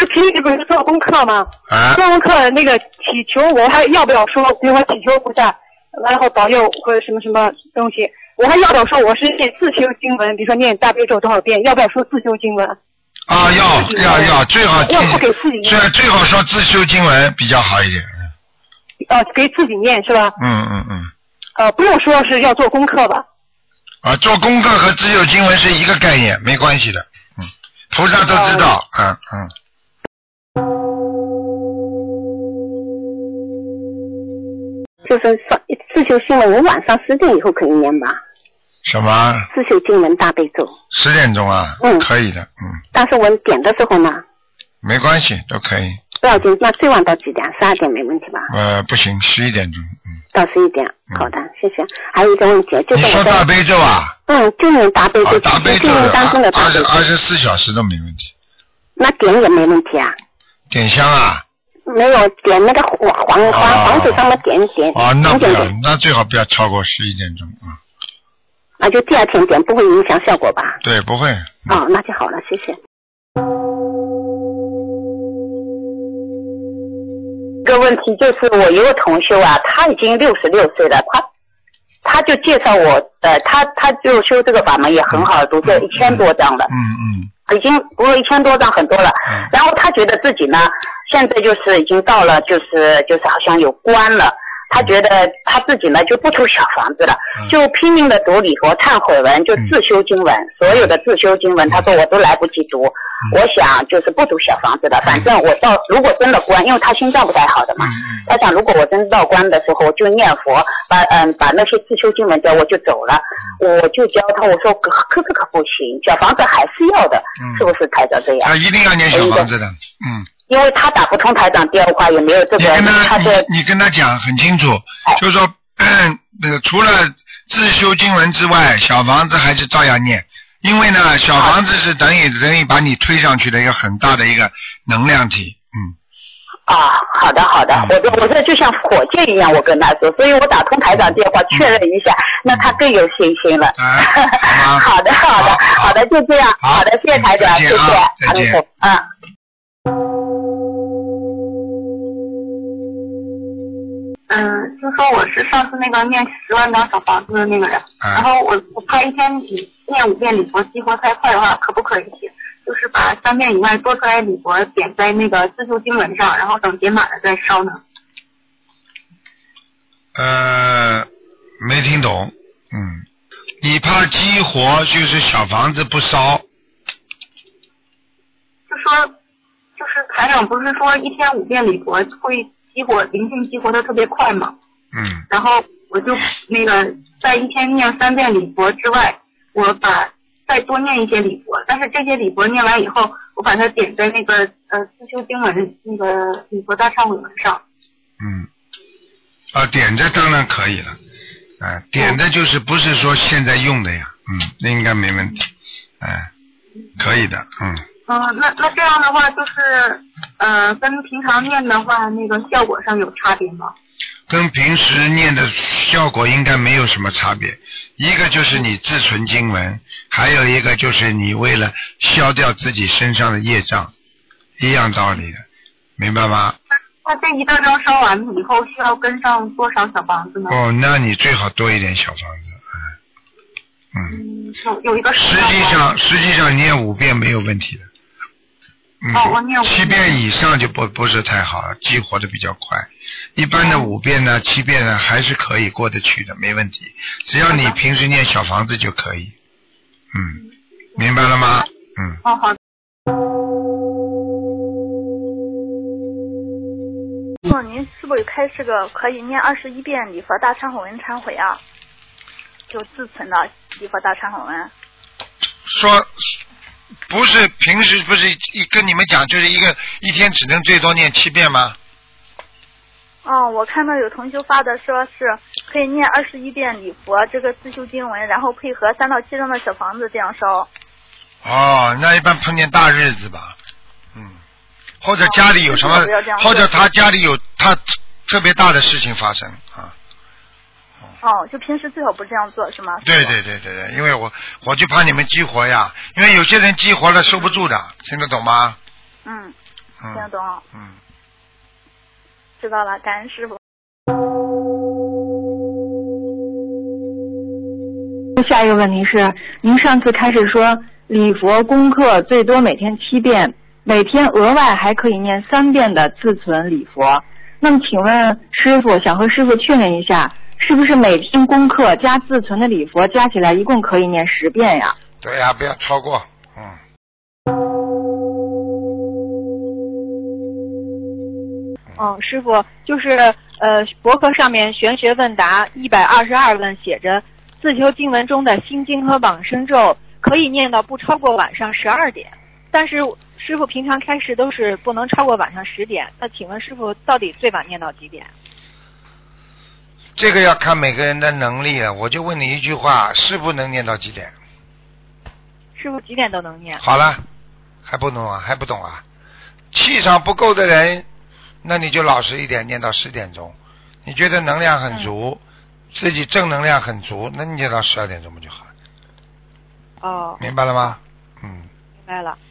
平时不是做功课吗？ 啊。 做功课那个祈求，我还要不要说？比如说祈求菩萨，然后保佑或者什么什么东西，我还要不要说我是念自修经文？比如说念大悲咒多少遍？要不要说自修经文？ 啊，要，最好要不给自己念。 最好说自修经文比较好一点。 给自己念是吧？不用说是要做功课吧？ 做功课和自修经文是一个概念，没关系的。菩萨都知道。 就是自修经文，我晚上10点以后可以念吧？ 什么？ 自修经文大悲咒。 10点钟啊？可以的。 但是我点的时候呢？ 没关系，都可以。 不要紧，那最晚到几点？12点没问题吧？ 不行，11点钟。 到11点。好的，谢谢。还有一个问题，就是你说大悲咒啊？ 就念大悲咒， 大悲咒当中的大悲咒 24小时都没问题。 那点也没问题啊？ 点香啊？ 没有，点那个黄纸上面点一点。 那不要，那最好不要超过11点钟就第二天点，不会影响效果吧？ 对，不会。 那就好了，谢谢。 这个问题就是我有个同学啊，他已经66岁了，他就介绍我，他就修这个法门也很好，读这1000多章了，已经读了1000多章很多了，然后他觉得自己呢，现在就是已经到了，就是好像有关了。他觉得他自己呢就不图小房子了，就拼命的读礼佛忏悔文，就自修经文，所有的自修经文，他说我都来不及读，我想就是不读小房子了，反正我如果真的关，因为他心脏不太好的嘛，他想如果我真到关的时候，我就念佛，把那些自修经文教我就走了，我就教他，我说可不行，小房子还是要的，是不是台长这样？ 一定要念小房子的， 因为他打不通台长电话，也没有这个。 你跟他讲很清楚，就是说，除了自修经文之外，小房子还是照样念，因为呢，小房子是等于把你推上去的一个很大的一个能量体， 好的，我这就像火箭一样，我跟他说，所以我打通台长电话确认一下，那他更有信心了。好的，就这样，好的，谢谢台长，谢谢， 再见。 就说我是上次那个念10万张小房子的那个人，然后我怕一天念5遍礼佛激活太快的话，可不可以就是把3遍以外多出来礼佛点在那个自修经文上，然后等点满了再烧呢？ 没听懂。你怕激活就是小房子不烧？ 就是台长不是说一天5遍礼佛会激活灵性激活的特别快吗？然后我就那个在一天念3遍礼佛之外，我再多念一些礼佛，但是这些礼佛念完以后，我把它点在那个自修经文那个礼佛大忏悔文上。 点着当然可以了，点的就是不是说现在用的呀，那应该没问题，可以的， 那这样的话就是跟平常念的话那个效果上有差别吗？ 跟平时念的效果应该没有什么差别，一个就是你自存经文，还有一个就是你为了消掉自己身上的业障，一样道理的，明白吗？ 那这一大张烧完以后需要跟上多少小房子呢？ 那你最好多一点小房子， 有一个实际上念5遍没有问题的。 我念 7遍以上就不是太好了，激活的比较快。一般的5遍呢、7遍呢还是可以过得去的，没问题。只要你平时念小房子就可以。明白了吗？ 好。 您是不是开这个可以念21遍礼佛大忏悔文忏悔啊？就自存的礼佛大忏悔文。 说不是平时不是跟你们讲，就是一天只能最多念7遍吗？ 我看到有同学发的说是可以念21遍礼佛这个自修经文，然后配合3到7张的小房子这样烧。 那一般碰见大日子吧，或者家里有什么，或者他家里有他特别大的事情发生啊。 就平时最好不这样做是吗？ 对，因为我就怕你们激活呀，因为有些人激活了收不住的，听得懂吗？ 听得懂。知道了，感恩师傅。 下一个问题是，您上次开始说礼佛功课最多每天7遍，每天额外还可以念3遍的自存礼佛。那么请问师傅，想和师傅确认一下，是不是每天功课加自存的礼佛加起来一共可以念10遍呀？ 对呀，不要超过。 师傅，就是博客上面玄学问答122问写着，自修经文中的心经和往生咒可以念到不超过晚上12点，但是师傅平常开示都是不能超过晚上10点，那请问师傅到底最晚念到几点？ 这个要看每个人的能力了。我就问你一句话，师傅能念到几点？ 师傅几点都能念。 好了，还不懂啊？还不懂啊？气场不够的人，那你就老实一点，念到10点钟。你觉得能量很足，自己正能量很足，那你念到12点钟不就好了？明白了吗？ 明白了。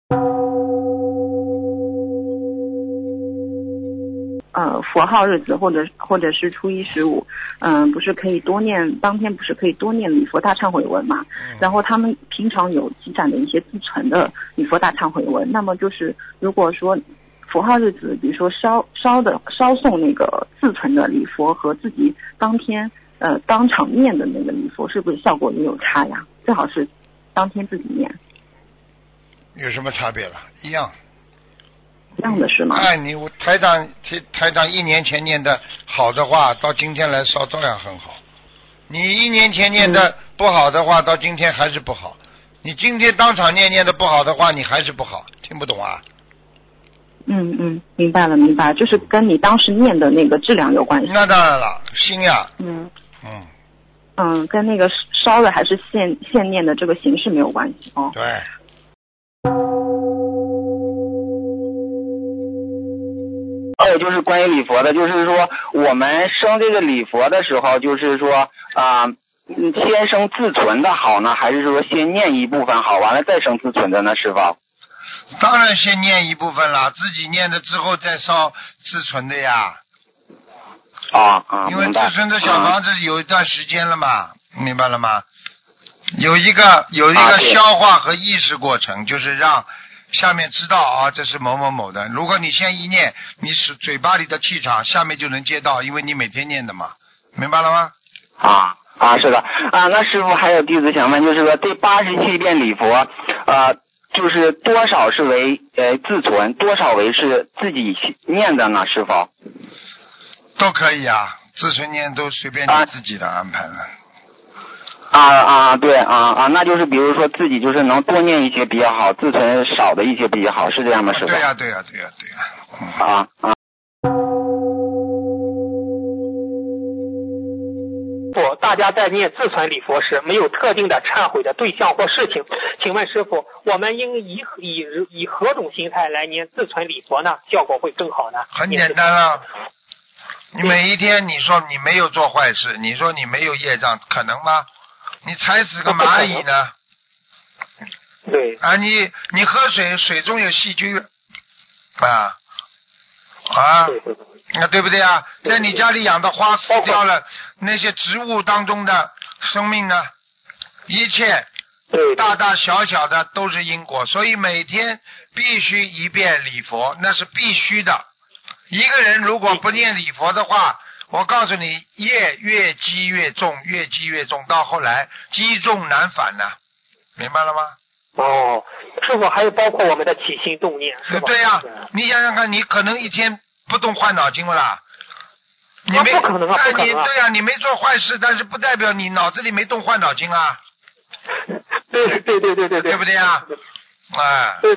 佛号日子或者是初一15，不是可以多念，当天不是可以多念礼佛大忏悔文嘛？然后他们平常有积攒的一些自存的礼佛大忏悔文，那么就是如果说佛号日子，比如说烧送那个自存的礼佛和自己当天当场念的那个礼佛，是不是效果也有差呀？最好是当天自己念。 有什么差别了？一样。 一样的是吗？ 你台长1年前念的好的话，到今天来烧照样很好。你1年前念的不好的话，到今天还是不好。你今天当场念的不好的话，你还是不好。听不懂啊？ 明白了，就是跟你当时念的那个质量有关系。 那当然了，心呀。 跟那个烧的还是现念的这个形式没有关系哦。 对。 还有就是关于礼佛的，就是说我们生这个礼佛的时候，就是说先生自存的好呢，还是说先念一部分好，完了再生自存的呢？师傅？ 当然先念一部分了，自己念的之后再烧自存的呀。因为自存的小房子有一段时间了嘛，明白了吗？有一个消化和意识过程，就是让下面知道这是某某某的。如果你先一念，你是嘴巴里的气场，下面就能接到，因为你每天念的嘛，明白了吗？ 是的那师傅还有弟子想问，就是说这87遍礼佛就是多少是为自存，多少为是自己念的呢？师傅？ 都可以啊，自存念都随便你自己的安排了。 对那就是比如说自己就是能多念一些比较好，自存少的一些比较好，是这样吗？师傅？ 对呀。 大家在念自存礼佛时没有特定的忏悔的对象或事情，请问师傅，我们应以何种心态来念自存礼佛呢？效果会更好呢？ 很简单了，你每一天你说你没有做坏事，你说你没有业障，可能吗？你踩死个蚂蚁呢？ 对你喝水中有细菌对不对啊？在你家里养的花死掉了，那些植物当中的生命呢，一切大大小小的都是因果，所以每天必须一遍礼佛，那是必须的。一个人如果不念礼佛的话，我告诉你，业越积越重，越积越重，到后来积重难返呢，明白了吗？ 师傅，还有包括我们的起心动念，是吧？ 对呀，你想想看，你可能一天不动换脑筋了啦。你没不可能啊！ 对呀，你没做坏事，但是不代表你脑子里没动换脑筋啊。 对， 对不对啊？ 对。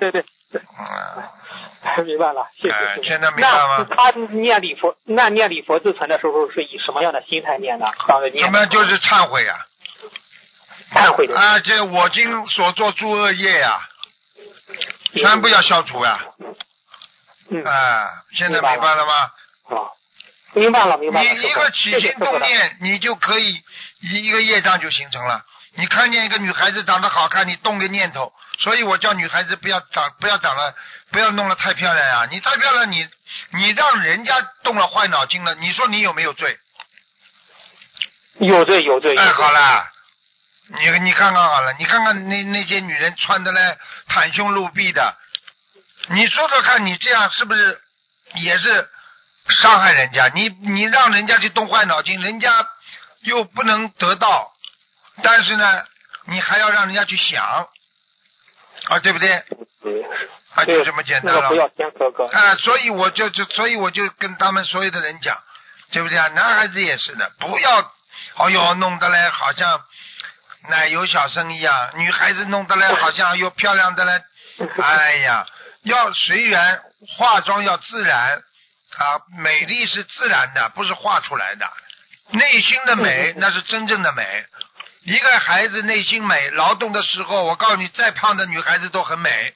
明白了，谢谢。 现在明白吗？ 那他念礼佛自存的时候是以什么样的心态念的？ 什么就是忏悔呀？ 忏悔的这我今所做诸恶业呀，全部要消除呀。现在明白了吗？ 明白了。 你一个起心动念，你就可以一个业障就形成了。 你看见一个女孩子长得好看，你动个念头，所以我叫女孩子不要弄得太漂亮呀。你太漂亮，你让人家动了坏脑筋了，你说你有没有罪？ 有罪。 哎，好了，你看看好了，你看看那些女人穿的嘞袒胸露臂的，你说说看，你这样是不是也是伤害人家？你让人家去动坏脑筋，人家又不能得到，但是呢，你还要让人家去想啊，对不对？啊，就这么简单了。 不要先哥哥。 啊，所以我就跟他们所有的人讲，对不对啊？男孩子也是的，不要弄得来好像奶油小生一样，女孩子弄得来好像又漂亮的来，哎呀，要随缘，化妆要自然啊，美丽是自然的，不是画出来的。内心的美那是真正的美。一个孩子内心美，劳动的时候，我告诉你，再胖的女孩子都很美。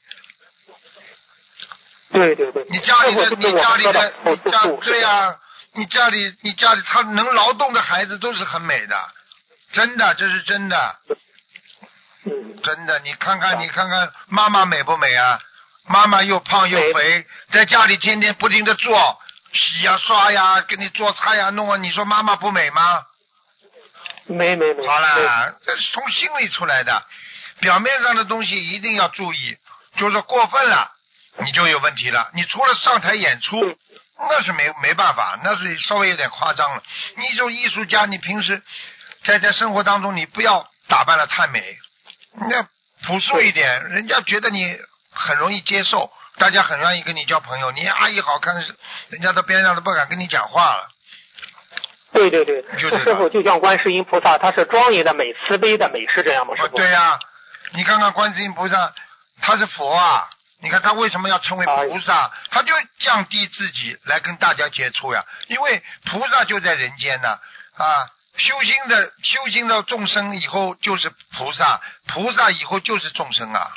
对， 你家里对呀，你家里他能劳动的孩子都是很美的，真的，这是真的。真的，你看看妈妈美不美啊？妈妈又胖又肥，在家里天天不停的做洗呀刷呀，给你做菜呀弄啊，你说妈妈不美吗？ 没。 好了，这是从心里出来的，表面上的东西一定要注意，就是说过分了，你就有问题了。你除了上台演出，那是没办法，那是稍微有点夸张了。你这种艺术家，你平时在生活当中，你不要打扮的太美，你要朴素一点，人家觉得你很容易接受，大家很愿意跟你交朋友。你阿姨好看，人家到边上都不敢跟你讲话了。 对，师傅就像观世音菩萨，他是庄严的美、慈悲的美，是这样吗？师傅？ 对呀，你看看观世音菩萨，他是佛啊，你看他为什么要称为菩萨？他就降低自己来跟大家接触呀，因为菩萨就在人间呢啊。修行的众生以后就是菩萨，菩萨以后就是众生啊。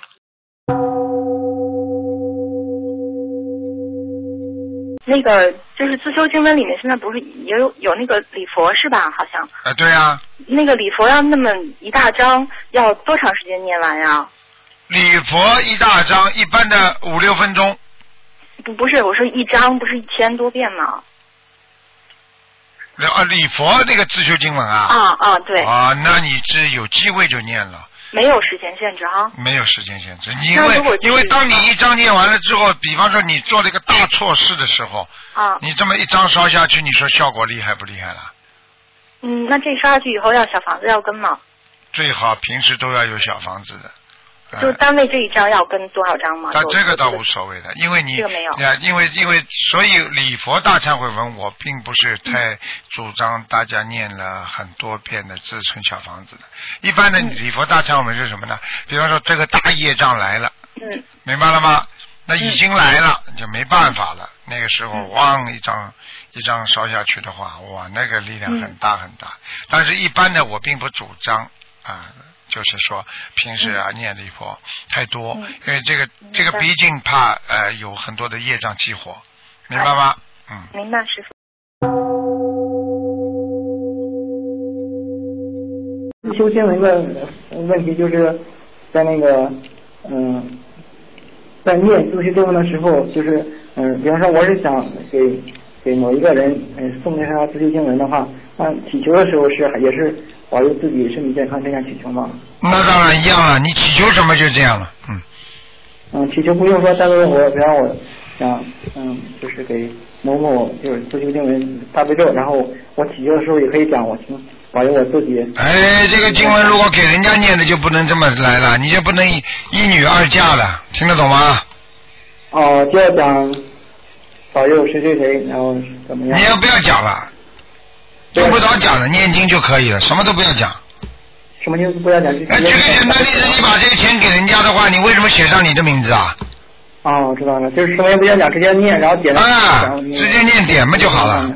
那个就是自修经文里面现在不是也有那个礼佛是吧？好像。 对啊。那个礼佛要那么一大章，要多长时间念完呀？ 礼佛一大章，一般的5-6分钟。 不是，我说一章不是1000多遍吗？ 礼佛那个自修经文啊。 对。 那你这有机会就念了。 没有时间限制哈。 没有时间限制，因为当你一章念完了之后，比方说你做了一个大错事的时候，你这么一章烧下去，你说效果厉害不厉害了？ 那这烧下去以后要小房子要跟吗？ 最好平时都要有小房子的。 就单位这一章要跟多少章吗？ 这个倒无所谓的，因为你这个没有。 因为所以礼佛大忏悔文我并不是太主张大家念了很多遍的自存小房子的。一般的礼佛大忏悔文是什么呢？比方说这个大业障来了，明白了吗？那已经来了，就没办法了。那个时候汪一张烧下去的话，哇，那个力量很大很大。但是一般的我并不主张就是说平时念礼佛太多，因为这个毕竟怕有很多的业障激活，明白吗？ 明白，师父。 修经文的问题就是在那个在念自修经文的时候，就是比方说我是想给某一个人送给他自修经文的话，祈求的时候也是保佑自己身体健康这样祈求吗？ 那当然一样了，你祈求什么就这样了。 祈求不用说，但是比方我想就是给某某就是自修经文大悲咒，然后我祈求的时候也可以讲我请保佑我自己。 这个经文如果给人家念的就不能这么来了，你就不能一女二嫁了，听得懂吗？ 就要讲保佑谁，然后怎么样？ 你要不要讲了？用不着讲了，念经就可以了，什么都不要讲。 什么都不要讲？举个简单例子，你把这个钱给人家的话，你为什么写上你的名字啊？ 知道了，就是什么也不要讲，直接念，然后点。 直接念点嘛就好了。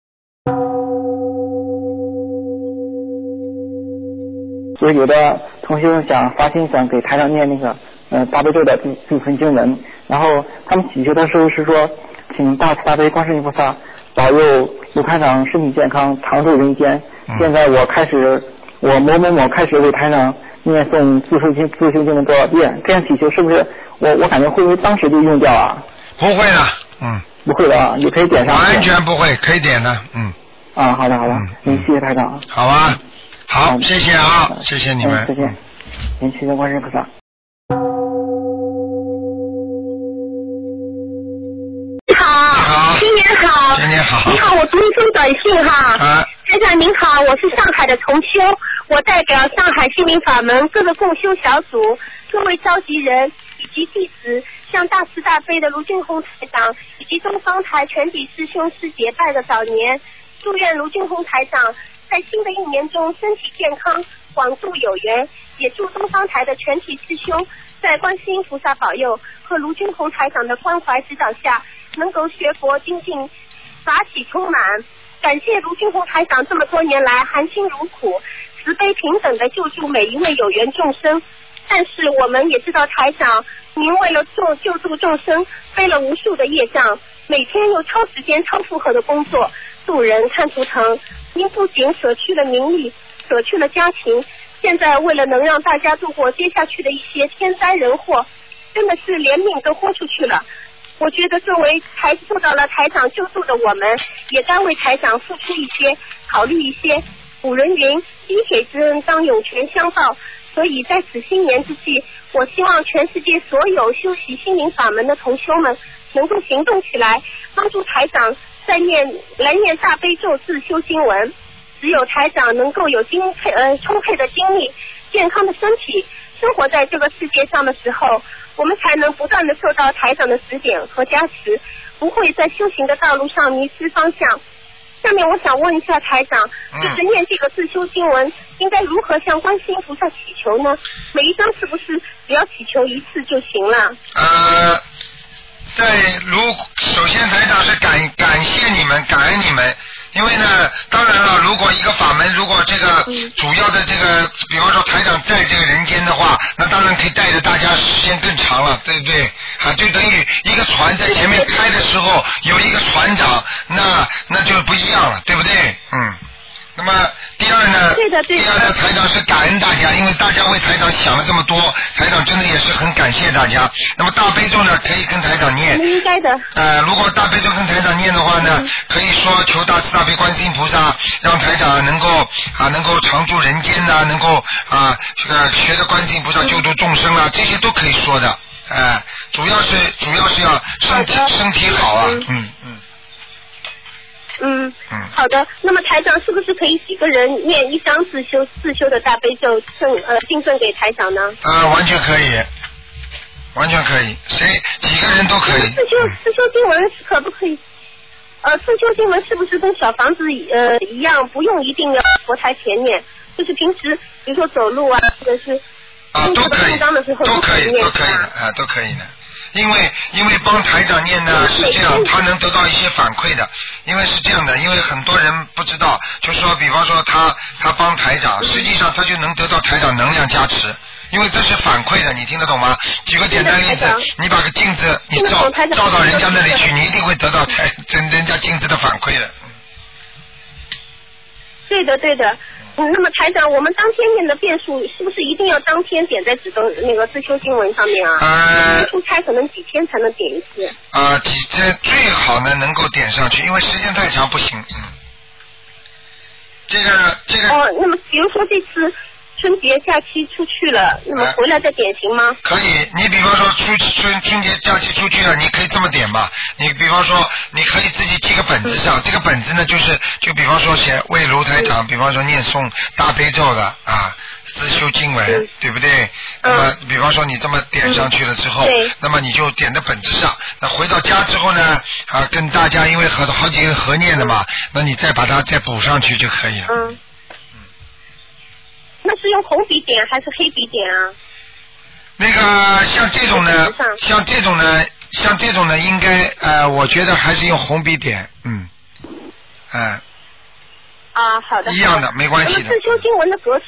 所以有的同学想发心想给台上念那个大悲咒的自存经文，然后他们祈求的时候是说，请大慈大悲观世音菩萨保佑卢台长身体健康，常驻人间。现在我开始我某某某开始为台长念诵自修经文多少遍，这样祈求是不是我感觉会不会当时就用掉啊？ 不会的， 不会的啊，你可以点上。 完全不会，可以点的， 啊，好的，谢谢台长。 好吧，好，谢谢啊，谢谢你们， 再见，谢谢观世菩萨。 新年好， 新年好， 你好，我读一封短信哈。台长您好，我是上海的重修，我代表上海心灵法门各个共修小组、各位召集人以及弟子，向大慈大悲的卢俊宏台长以及东方台全体师兄师姐拜个早年，祝愿卢俊宏台长在新的一年中身体健康，广度有缘，也祝东方台的全体师兄在观世音菩萨保佑和卢俊宏台长的关怀指导下，能够学佛精进，法喜充满。感谢卢俊宏台长这么多年来含辛茹苦、慈悲平等的救助每一位有缘众生。但是我们也知道台长您为了救助众生背了无数的业障，每天又超时间超负荷的工作渡人看图腾，您不仅舍去了名利，舍去了家庭，现在为了能让大家度过接下去的一些天灾人祸，真的是连命都豁出去了。我觉得作为受到了台长救助的我们，也该为台长付出一些，考虑一些。古人云，滴水之恩当涌泉相报，所以在此新年之际，我希望全世界所有修习心灵法门的同修们能够行动起来，帮助台长来念大悲咒自修经文。只有台长能够有充沛的精力、健康的身体，生活在这个世界上的时候，我们才能不断的受到台长的指点和加持，不会在修行的道路上迷失方向。下面我想问一下台长，就是念这个自修经文应该如何向观世音菩萨祈求呢？每一张是不是只要祈求一次就行了？ 首先台长是感谢你们，感恩你们。因为呢，当然了，如果一个法门，如果这个主要的这个，比方说台长在这个人间的话，那当然可以带着大家时间更长了，对不对？啊，就等于一个船在前面开的时候有一个船长，那就不一样了，对不对？那么第二呢，台长是感恩大家，因为大家为台长想了这么多，台长真的也是很感谢大家。那么大悲咒呢，可以跟台长念。 应该的。 如果大悲咒跟台长念的话呢，可以说求大慈大悲观世音菩萨，让台长能够常驻人间呐，能够学着观世音菩萨救度众生啊，这些都可以说的。主要是要身体好啊。 好的。那么台长是不是可以几个人念一张自修的大悲咒敬赠给台长呢？ 完全可以，完全可以，几个人都可以。 自修经文可不可以？自修经文是不是跟小房子一样，不用一定要佛台前念，就是平时比如说走路啊，或者是都可以， 都可以的，都可以的。因为帮台长念呢是这样，他能得到一些反馈的。因为是这样的，因为很多人不知道，就说比方说他帮台长，实际上他就能得到台长能量加持，因为这是反馈的，你听得懂吗？举个简单例子，你把个镜子你照到人家那里去，你一定会得到人家镜子的反馈的。 对的。那么台长，我们当天念的遍数是不是一定要当天点在那个自修经文上面啊？出差可能几天才能点一次？ 几天最好呢能够点上去，因为时间太长不行。这个。 那么比如说这次春节假期出去了，那么回来再点行吗？ 可以，你比方说春节假期出去了，你可以这么点吧。你比方说，你可以自己记个本子上，这个本子呢就比方说写为卢台长，比方说念诵大悲咒的自修经文，对不对？那么比方说你这么点上去了之后，那么你就点在本子上。那回到家之后呢，跟大家因为好几个合念的嘛，那你再把它再补上去就可以了。 那是用红笔点还是黑笔点啊？ 那个像这种呢，应该我觉得还是用红笔点， 好的。 一样的，没关系的。 那么自修经文的格式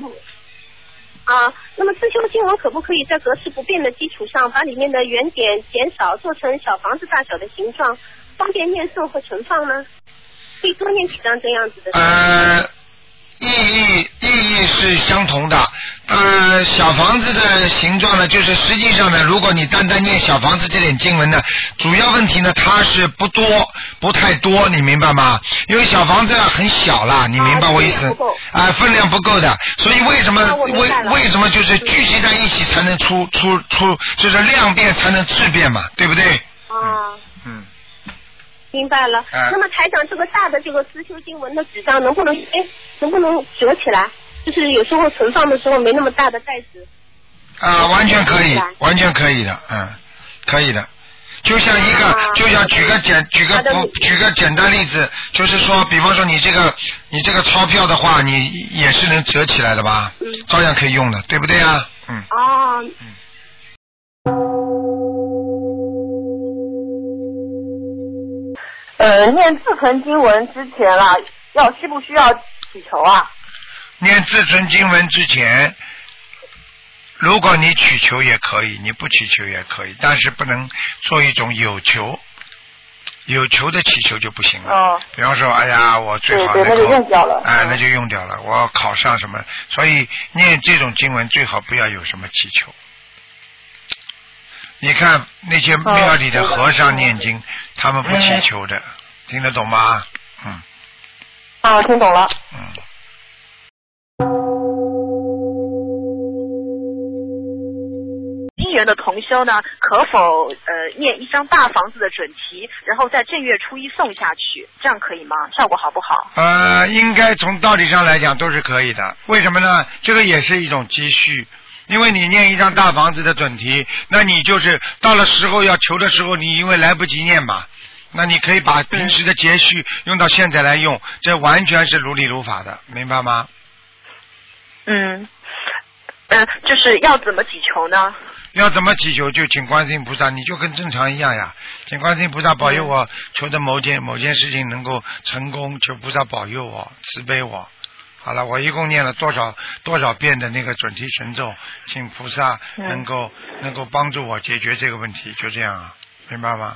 那么自修经文可不可以在格式不变的基础上，把里面的原点减少，做成小房子大小的形状，方便念诵和存放呢？可以多念几张这样子的。 意义是相同的。小房子的形状呢，就是实际上呢，如果你单单念小房子这点经文呢，主要问题呢，它是不太多，你明白吗？因为小房子很小啦，你明白我意思？分量不够的，所以为什么就是聚集在一起才能出，就是量变才能质变嘛，对不对？ 明白了。那么台长，这个大的这个思修经文的纸张能不能折起来？就是有时候存放的时候没那么大的袋子。 完全可以，完全可以的，可以的。就像举个简单例子，就是说，比方说你这个钞票的话，你也是能折起来的吧？照样可以用的，对不对啊？ 念自存经文之前啦，需不需要祈求啊？ 念自存经文之前，如果你祈求也可以，你不祈求也可以，但是不能做一种有求的祈求就不行了。比方说，哎呀，我最好能够， 那就用掉了。 那就用掉了。我考上什么？所以念这种经文最好不要有什么祈求。你看那些庙里的和尚念经，他们不祈求的，听得懂吗？ 听懂了。 姻缘的同修呢，可否念一张大房子的准提，然后在正月初一送下去，这样可以吗？效果好不好？ 应该从道理上来讲都是可以的。为什么呢？这个也是一种积蓄。因为你念一张大房子的准提，那你就是到了时候要求的时候，你因为来不及念嘛，那你可以把平时的积蓄用到现在来用，这完全是如理如法的，明白吗？ 就是要怎么祈求呢？ 要怎么祈求就请观世音菩萨，你就跟正常一样呀，请观世音菩萨保佑我求的某件事情能够成功，求菩萨保佑我，慈悲我。好了，我一共念了多少遍的那个准提神咒，请菩萨能够帮助我解决这个问题，就这样啊，明白吗？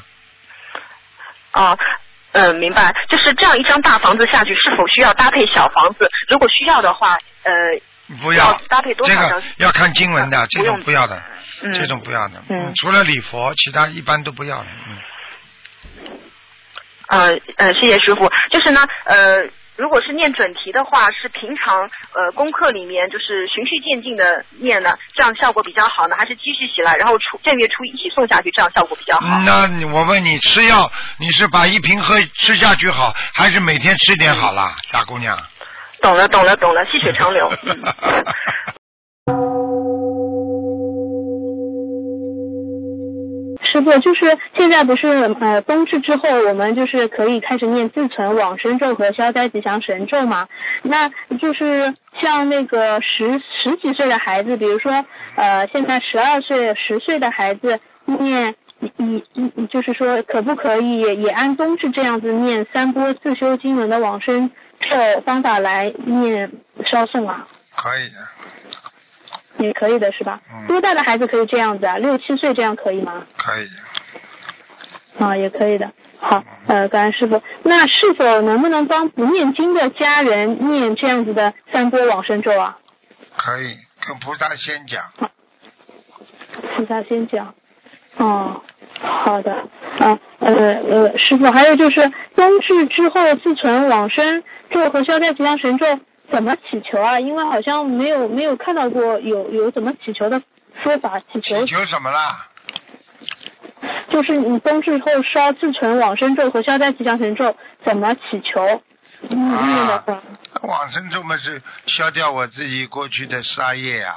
明白。就是这样一张大房子下去，是否需要搭配小房子？如果需要的话， 不要搭配多少张？ 这个要看经文的，这种不要的，这种不要的。除了礼佛，其他一般都不要的。 谢谢师傅。就是呢，如果是念准提的话，是平常功课里面就是循序渐进的念呢，这样效果比较好呢，还是积蓄起来，然后正月初一起送下去，这样效果比较好？ 那我问你，吃药你是把一瓶吃下去好，还是每天吃点好啦，大姑娘？ 懂了，细水长流。 师父，就是现在不是冬至之后，我们就是可以开始念自存往生咒和消灾吉祥神咒嘛？那就是像那个十几岁的孩子，比如说现在12岁、10岁的孩子念，就是说可不可以也按冬至这样子念3波自修经文的往生咒方法来念烧送啊？ 可以的。 也可以的是吧？多大的孩子可以这样子啊？6、7岁这样可以吗？ 可以。 也可以的。好，感恩师父。那是否能不能帮不念经的家人念这样子的3波往生咒啊？ 可以，跟菩萨先讲。 菩萨先讲。好的。师父，还有就是冬至之后自存往生咒和消灾吉祥神咒怎么祈求啊？因为好像没有看到过有怎么祈求的说法。祈求什么啦？ 就是你冬至后烧自存往生咒和消灾吉祥神咒怎么祈求？念的话， 往生咒嘛是消掉我自己过去的杀业啊。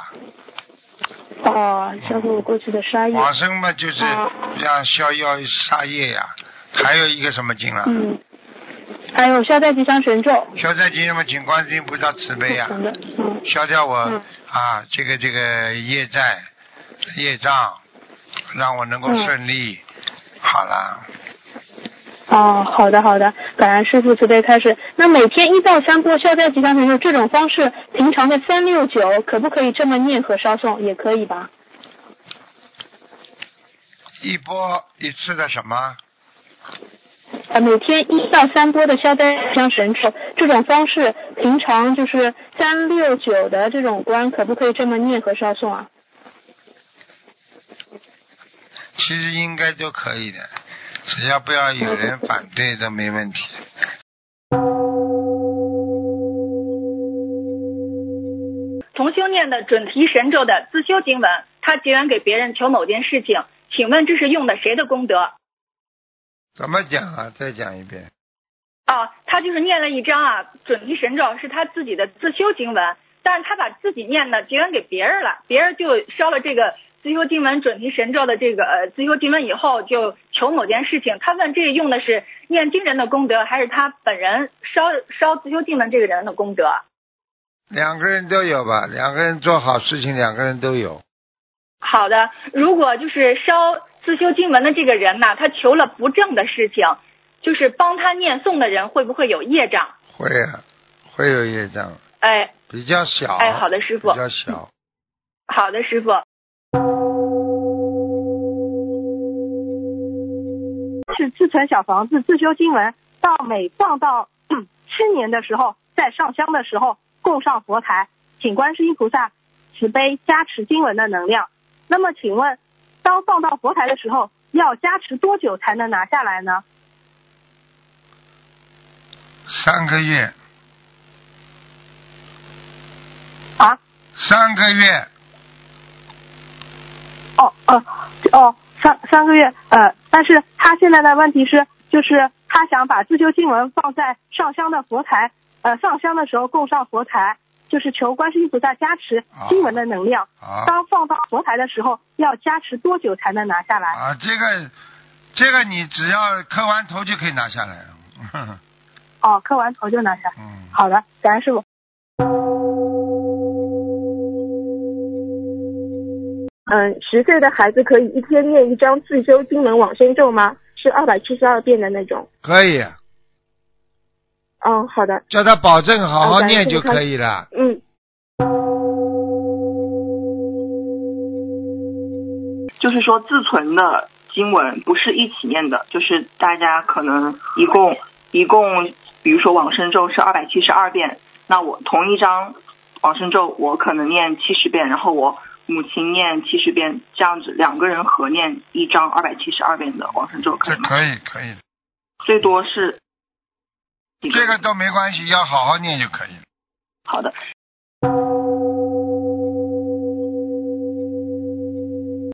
消掉我过去的杀业。 往生嘛就是像消药杀业呀。还有一个什么经了？ 还有消灾吉祥神咒。 消灾吉祥嘛，请观世音菩萨慈悲呀，消掉我这个业障，让我能够顺利。好了。 好的，感恩师父慈悲开示。那每天1到3波消灾吉祥神咒这种方式，平常的369可不可以这么念和烧送？也可以吧？ 一波一次的什么？ 每天1到3波的消灾吉祥神咒这种方式平常就是369的这种关，可不可以这么念和烧送啊？ 其实应该都可以的，只要不要有人反对都没问题。 同修念的准提神咒的自修经文，他结缘给别人求某件事情，请问这是用的谁的功德？ 怎么讲啊？再讲一遍。 他就是念了一张准提神咒，是他自己的自修经文，但是他把自己念的结缘给别人了，别人就烧了这个自修经文准提神咒的这个自修经文以后，就求某件事情。他问这用的是念经人的功德，还是他本人烧自修经文这个人的功德？ 两个人都有吧，两个人做好事情，两个人都有。 好的，如果就是烧自修经文的这个人呢，他求了不正的事情，就是帮他念诵的人会不会有业障？ 会啊，会有业障。 比较小。好的师傅。 比较小。 好的师傅。 是自存小房子自修经文，到每放到7年的时候，在上香的时候供上佛台，请观世音菩萨慈悲加持经文的能量。那么请问，当放到佛台的时候，要加持多久才能拿下来呢 ？3个月。3个月。 3个月。但是他现在的问题是，就是他想把自修经文放在上香的佛台，上香的时候供上佛台，就是求观世音菩萨加持经文的能量。当放到佛台的时候，要加持多久才能拿下来？ 这个你只要磕完头就可以拿下来了。 磕完头就拿下。好的，感恩师傅。10岁的孩子可以一天念一张自修经文往生咒吗？是272遍的那种。 可以。 好的。 叫他保证好好念就可以了。 就是说自存的经文不是一起念的，就是大家可能一共，比如说往生咒是272遍，那我同一张往生咒我可能念70遍，然后我母亲念70遍，这样子2个人合念一张272遍的往生咒可以吗？ 可以。 最多是这个都没关系，要好好念就可以了。 好的，